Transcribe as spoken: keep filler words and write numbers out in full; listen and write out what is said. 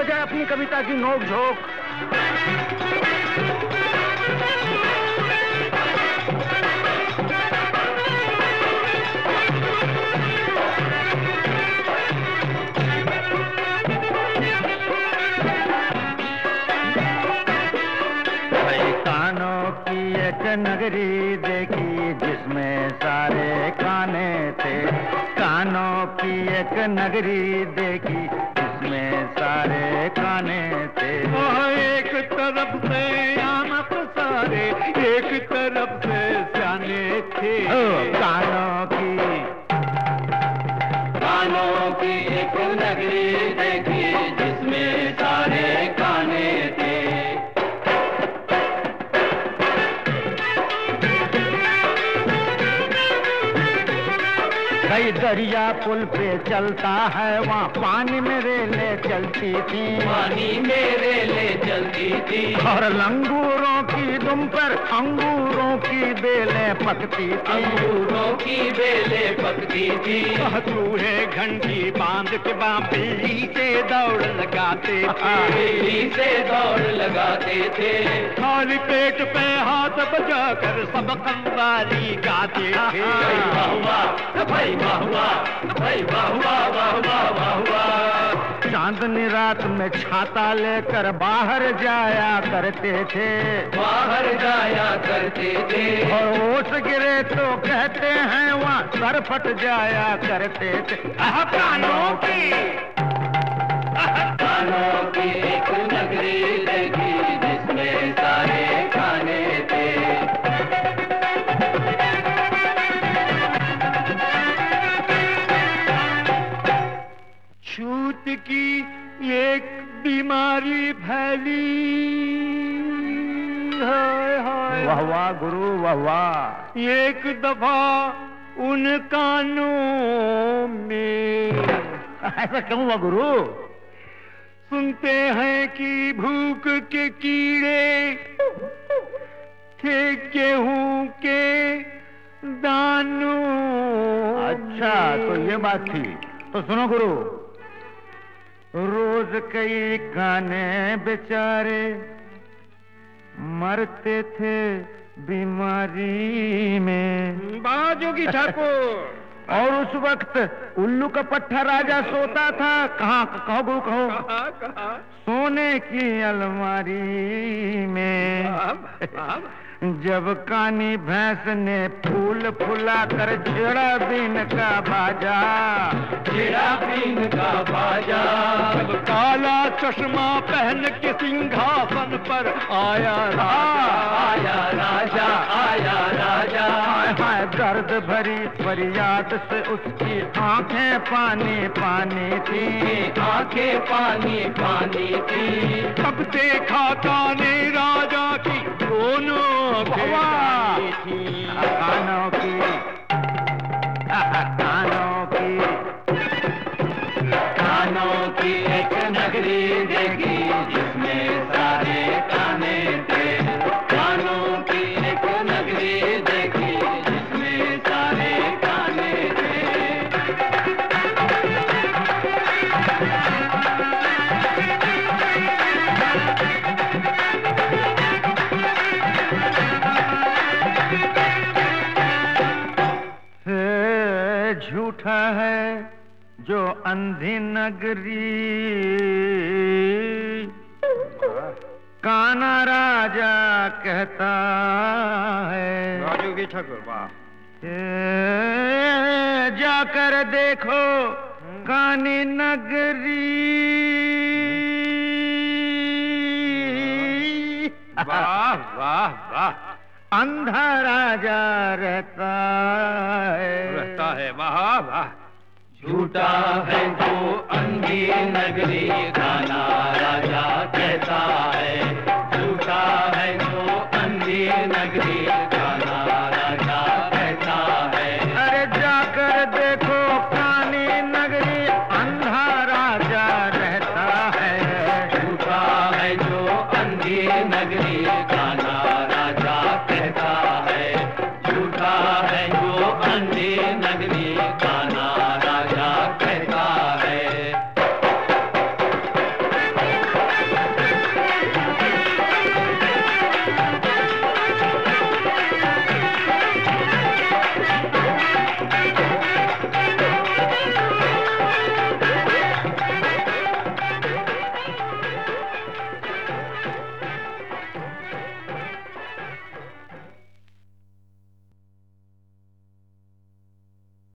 जाए अपनी कविता की नोक झोंक। एक नगरी देखी जिसमें सारे काने थे, कानों की एक नगरी देखी जिसमें सारे काने थे। एक तरफ से आमक सारे, एक तरफ से सियाने थे। कानों की कानों की एक नगरी देखी जिसमें सारे काने थे। कई दरिया पुल पे चलता है, वहाँ पानी में रेले चलती थी, पानी में रेले चलती थी। और लंगूरों की दुम पर अंगूरों की बेलें पकती थी, अंगूरों की बेलें पकती थी। चूहे घंटी बांध के बिल्ली से दौड़ लगाते थे, बिल्ली से दौड़ लगाते थे। खाली पेट पे हाथ बजा कर सब कव्वाली गाते थे। भाई वाह वाह, भाई वाह वाह, वाह वाह वाह वाह। चांदनी रात में छाता लेकर बाहर जाया करते थे, बाहर जाया करते थे। और ओस गिरे तो कहते हैं वहाँ सर फट जाया करते थे। कानों की कानों की एक नगरी देखी जिसमें सारे खाने थे। छूत की एक बीमारी फैली, हाय हाय वाह वाह गुरु वाह वाह। एक दफा उन कानों में ऐसा क्यों हुआ गुरु? सुनते हैं कि भूख के कीड़े थे गेहूं के दानों। अच्छा तो ये बात थी। तो सुनो गुरु, रोज कई काने बेचारे मरते थे बीमारी में। बाजोगी ठाकुर। और उस वक्त उल्लू का पट्टा राजा सोता था कहाँ? कहो गुरु कहो। कहाँ कहाँ? सोने की अलमारी में। जब कानी भैंस ने फूल फुला कर छेड़ा बीन का बाजा, छेड़ा बीन का बाजा। जब काला चश्मा पहन के सिंहासन पर आया राजा, आया राजा, आया राजा। हाय दर्द भरी फरियाद से उसकी आंखें पानी पानी थी, आंखें पानी पानी थी। तब देखा काने राजा की दोनों कानों की कानों की कानों की एक नगरी देखी जिसमें सारे काने थे। कानों की एक नगरी देखी जिसमें सारे काने थे। झूठा है जो अंधी नगरी, काना राजा कहता है। राजू की ठाकुर वाह। जाकर देखो कानी नगरी। वाह वाह वाह। अंधा राजा रहता है, रहता है वाह वाह। झूठा है जो अंधी नगरी, गाना